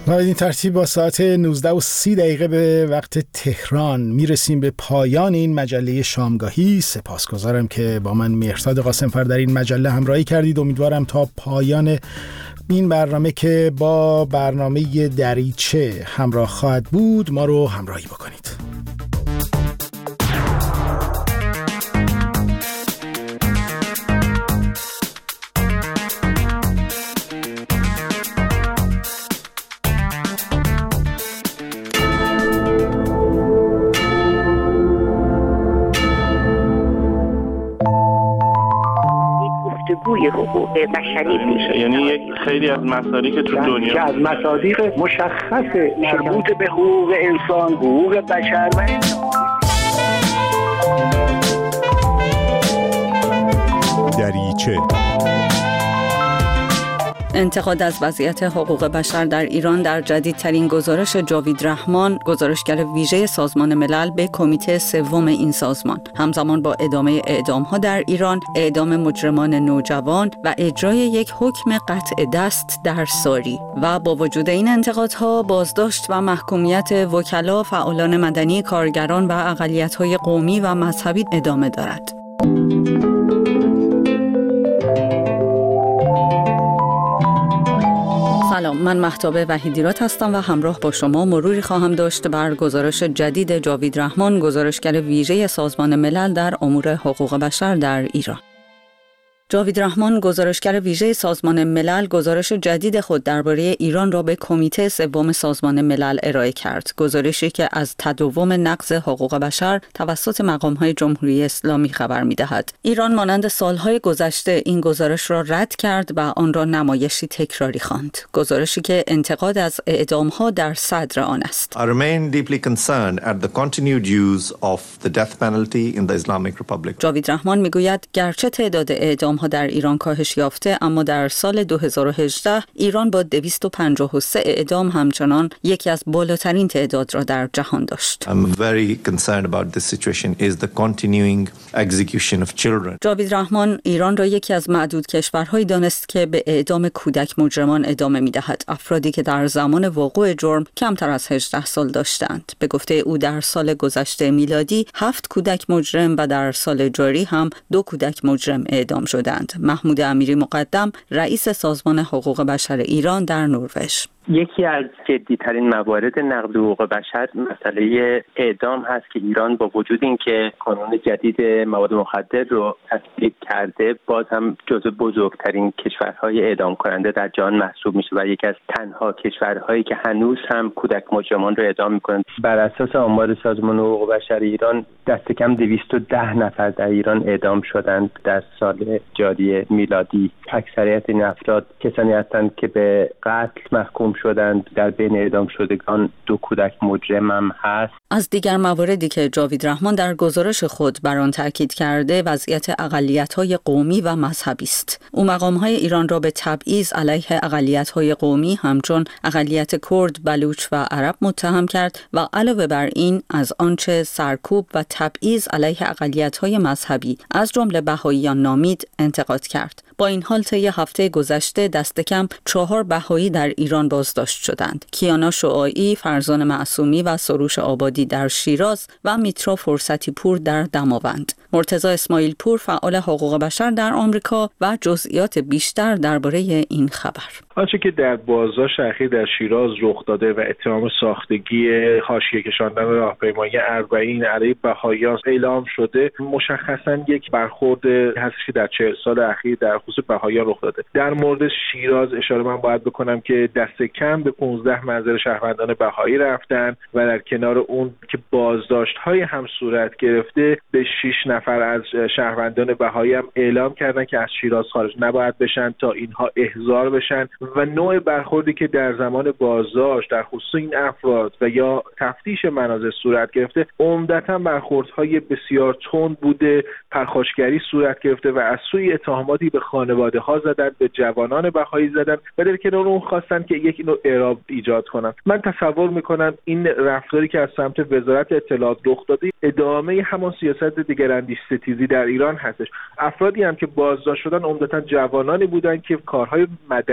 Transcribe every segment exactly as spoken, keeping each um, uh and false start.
و این ترتیب با ساعت نوزده و سی دقیقه به وقت تهران میرسیم به پایان این مجله شامگاهی. سپاسگزارم که با من مهرزاد قاسمفر در این مجله همراهی کردید. امیدوارم تا پایان این برنامه که با برنامه دریچه همراه خواهد بود ما رو همراهی بکنید. گفتگوی حقوق بشری میشه، یعنی یک خیلی از مصادیق تو دنیا که از مصادیق مشخص مربوط به حقوق انسان، حقوق بشر و دریچه. انتقاد از وضعیت حقوق بشر در ایران در جدیدترین گزارش جاوید رحمان، گزارشگر ویژه سازمان ملل به کمیته سوم این سازمان، همزمان با ادامه اعدام‌ها در ایران، اعدام مجرمان نوجوان و اجرای یک حکم قطع دست در ساری و با وجود این انتقادها بازداشت و محکومیت وکلا، فعالان مدنی، کارگران و اقلیت‌های قومی و مذهبی ادامه دارد. سلام، من مهتاب وحیدیراد هستم و همراه با شما مروری خواهم داشت بر گزارش جدید جاوید رحمان، گزارشگر ویژه سازمان ملل در امور حقوق بشر در ایران. جاوید رحمان، گزارشگر ویژه سازمان ملل، گزارش جدید خود درباره ایران را به کمیته سوم سازمان ملل ارائه کرد. گزارشی که از تداوم نقض حقوق بشر توسط مقام‌های جمهوری اسلامی خبر می‌دهد. ایران مانند سالهای گذشته این گزارش را رد کرد و آن را نمایشی تکراری خواند. گزارشی که انتقاد از اعدام‌ها در صدر آن است. I remain deeply concerned at the continued use of the death penalty in the Islamic Republic. جاوید رحمان می‌گوید گرچه تعداد اعدام ها در ایران کاهش یافته، اما در سال دو هزار و هجده ایران با دویست و پنجاه و سه اعدام همچنان یکی از بالاترین تعداد را در جهان داشت. I'm very concerned about this situation is the continuing execution of children. جاوید رحمان ایران را یکی از معدود کشورهایی دانست که به اعدام کودک مجرمان ادامه می‌دهد، افرادی که در زمان وقوع جرم کمتر از هجده سال داشتند. به گفته او در سال گذشته میلادی هفت کودک مجرم و در سال جاری هم دو کودک مجرم اعدام شدند. محمود امیری مقدم، رئیس سازمان حقوق بشر ایران در نروژ: یکی از جدی‌ترین موارد نقض حقوق بشر مسئله اعدام هست که ایران با وجود اینکه قانون جدید مواد مخدر رو تصویب کرده، باز هم جزو بزرگترین کشورهای اعدام کننده در جهان محسوب میشه و یکی از تنها کشورهایی که هنوز هم کودک مجرمان رو اعدام میکنند. بر اساس آمار سازمان حقوق بشر ایران دست کم دویست و ده نفر در ایران اعدام شدند در سال جاری میلادی. اکثریت این افراد کسانی هستند که به قتل محکوم شدند. در بین اعدام شدگان دو کودک مجرم هم هست. از دیگر مواردی که جاوید رحمان در گزارش خود بر آن تاکید کرده، وضعیت اقلیت‌های قومی و مذهبی است. او مقام‌های ایران را به تبعیض علیه اقلیت‌های قومی همچون اقلیت کرد، بلوچ و عرب متهم کرد و علاوه بر این از آنچه سرکوب و تبعیض علیه اقلیت‌های مذهبی از جمله بهائیان نامید انتقاد کرد. با این حال طی هفته گذشته دست کم چهار بهایی در ایران بازداشت شدند: کیانا شعاعی، فرزان معصومی و سروش آبادی در شیراز و میترا فرصتی پور در دماوند. مرتضی اسماعیل پور، فعال حقوق بشر در آمریکا، و جزئیات بیشتر درباره این خبر. آنچه که در بازداشت اخیر در شیراز رخ داده و اتهام ساختگی حاشیه کشاندن راهپیمایی اربعین علیه بهائیان اعلام شده، مشخصاً یک برخورد هست که در چهل سال اخیر در خصوص بهائیان رخ داده. در مورد شیراز اشاره من باید بکنم که دست کم به پانزده منزل شهروندان بهایی رفتن و در کنار اون که بازداشت‌های هم صورت گرفته، به شش نفر از شهروندان بهایی هم اعلام کردن که از شیراز خارج نباید بشن تا اینها احضار بشن و نوع برخوردی که در زمان بازداشت در خصوص این افراد و یا تفتیش منازل صورت گرفته، عمدتاً برخوردهای بسیار تند بوده، پرخاشگری صورت گرفته و از سوی اتهاماتی به خانواده ها زدن، به جوانان بهایی زدن و در کنار اون خواستن که یک نوع اعراب ایجاد کنن. من تصور میکنم این رفتاری که از سمت وزارت اطلاعات رخ داده ادامه همان سیاست دگراندیش ستیزی در ایران هستش. افرادی هم که بازداشت شدن عمدتاً جوانانی بودن که کارهای مدنی میکردن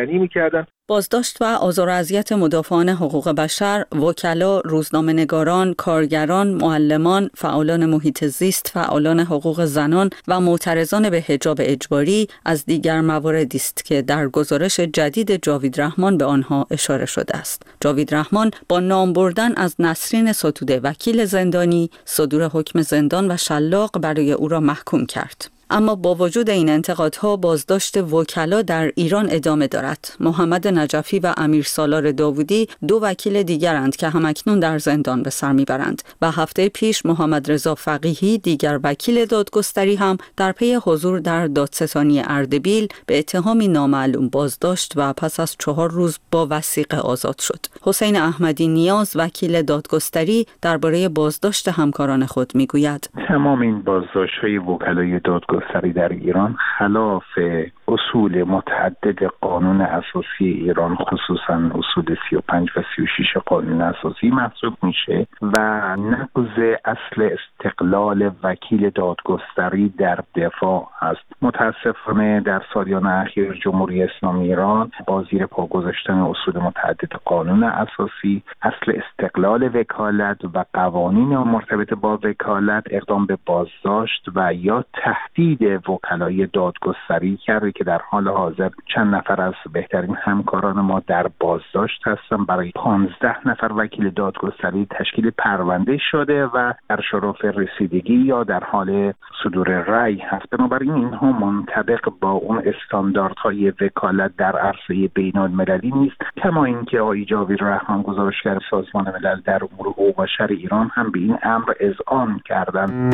میکردن. بازداشت و آزار و اذیت مدافعان حقوق بشر، وکلا، روزنامه‌نگاران، کارگران، معلمان، فعالان محیط زیست، فعالان حقوق زنان و معترضان به حجاب اجباری از دیگر مواردی است که در گزارش جدید جاوید رحمان به آنها اشاره شده است. جاوید رحمان با نام بردن از نسرین ستوده، وکیل زندانی، صدور حکم زندان و شلاق برای او را محکوم کرد. اما با وجود این انتقادها بازداشت وکلا در ایران ادامه دارد. محمد نجفی و امیر سالار داوودی دو وکیل دیگرند که همکنون در زندان به سر میبرند و هفته پیش محمد رضا فقیهی دیگر وکیل دادگستری هم در پی حضور در دادستانی اردبیل به اتهامی نامعلوم بازداشت و پس از چهار روز با وثیقه آزاد شد. حسین احمدی نیاز وکیل دادگستری درباره بازداشت همکاران خود میگوید: تمام این بازداشت‌های وکلای دادگستری در ایران خلاف اصول متعدد قانون اساسی ایران، خصوصا اصول سی و پنج و سی و شش قانون اساسی محسوب میشه و نقض اصل استقلال وکیل دادگستری در دفاع است. متاسفانه در سالیان اخیر جمهوری اسلامی ایران با زیر پا گذاشتن اصول متعدد قانون اساسی، اصل استقلال وکالت و قوانین مرتبط با وکالت اقدام به بازداشت و یا تهدید وکلای دادگستری کرده که در حال حاضر چند نفر از بهترین همکاران ما در بازداشت هستن. برای پانزده نفر وکیل دادگستری تشکیل پرونده شده و در شرف رسیدگی یا در حال صدور رأی هست. بنابراین اینها منطبق با اون استانداردهای وکالت در عرصه بین‌المللی نیست. کما اینکه آقای جاوید رحمان گزارشگر سازمان ملل در امور حقوق بشر ایران هم به این امر اذعان کردند.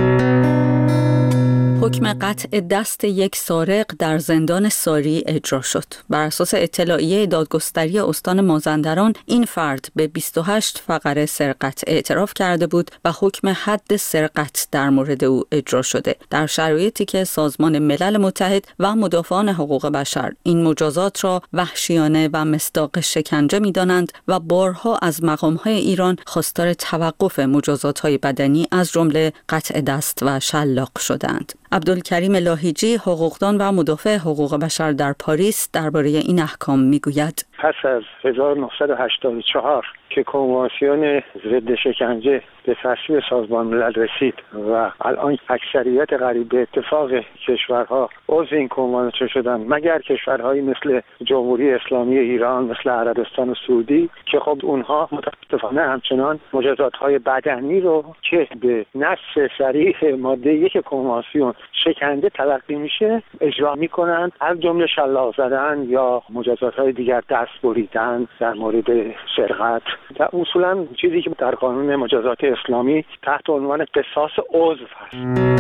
حکم قطع دست یک سارق در زندان ساری اجرا شد. بر اساس اطلاعیه دادگستری استان مازندران، این فرد به بیست و هشت فقره سرقت اعتراف کرده بود و حکم حد سرقت در مورد او اجرا شده، در شرایطی که سازمان ملل متحد و مدافعان حقوق بشر این مجازات را وحشیانه و مصداق شکنجه می‌دانند و بارها از مقام‌های ایران خواستار توقف مجازات‌های بدنی از جمله قطع دست و شلاق شدند. عبدالکریم لاهیجی، حقوقدان و مدافع حقوق بشر در پاریس، درباره این احکام میگوید: پس از هزار و نهصد و هشتاد و چهار که کنوانسیون ضد شکنجه به تصویب سازمان ملل رسید و الان اکثریت قریب به اتفاق کشورها عضو این کنوانسیون شدن، مگر کشورهایی مثل جمهوری اسلامی ایران، مثل عربستان و سعودی که خب اونها متاسفانه همچنان مجازات‌های بدنی رو که به نص صریح ماده یک کنوانسیون شکنجه تلقی میشه اجرا میکنند، از جمله شلاق زدن یا مجازات‌های دیگر، دست بریدن در مورد سرقت. در اصولا چیزی که در قانون مجازات اسلامی تحت عنوان قصاص عضو هست.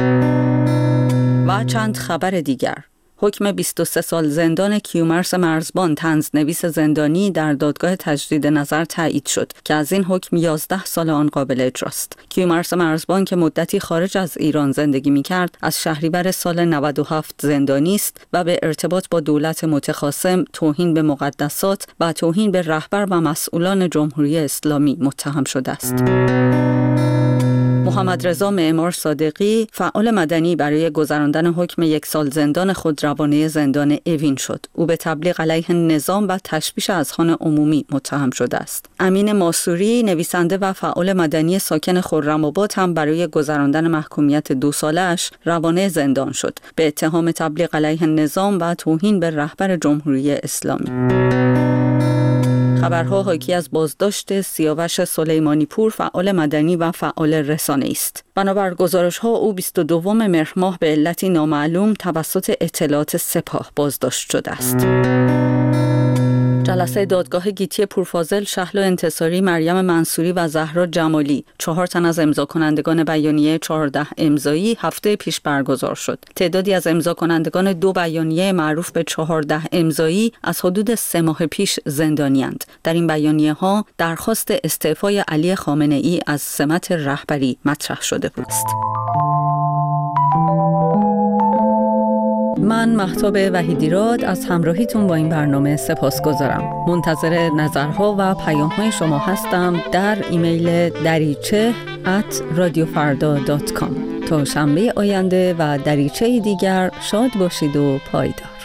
و چند خبر دیگر: حکم بیست و سه سال زندان کیومرث مرزبان، طنزنویس زندانی، در دادگاه تجدید نظر تایید شد که از این حکم یازده سال آن قابل اجراست. کیومرث مرزبان که مدتی خارج از ایران زندگی می‌کرد، از شهریور سال نود و هفت زندانی است و به ارتباط با دولت متخاصم، توهین به مقدسات و توهین به رهبر و مسئولان جمهوری اسلامی متهم شده است. محمد رضا معمار صادقی، فعال مدنی، برای گذراندن حکم یک سال زندان خود روانه زندان اوین شد. او به تبلیغ علیه نظام و تشویش اذهان عمومی متهم شده است. امین ماسوری، نویسنده و فعال مدنی ساکن خرم‌آباد، هم برای گذراندن محکومیت دو ساله‌اش روانه زندان شد به اتهام تبلیغ علیه نظام و توهین به رهبر جمهوری اسلامی. خبرها حاکی از بازداشت سیاوش سلیمانی پور، فعال مدنی و فعال رسانه است. بنابر گزارش‌ها او بیست و دوم مهر ماه به علتی نامعلوم توسط اطلاعات سپاه بازداشت شده است. جلسه دادگاه گیتی پورفاضل، شهلا انتصاری، مریم منصوری و زهرا جمالی، چهار تن از امضا کنندگان بیانیه چهارده امضایی، هفته پیش برگزار شد. تعدادی از امضا کنندگان دو بیانیه معروف به چهارده امضایی از حدود سه ماه پیش زندانی‌اند. در این بیانیه ها درخواست استعفای علی خامنه‌ای از سمت رهبری مطرح شده بود. من مهتاب وحیدیراد از همراهیتون با این برنامه سپاسگزارم. منتظر نظرها و پیام‌های شما هستم در ایمیل دریچه ات رادیو فردا دات کام. تا شنبه آینده و دریچه دیگر، شاد باشید و پایدار.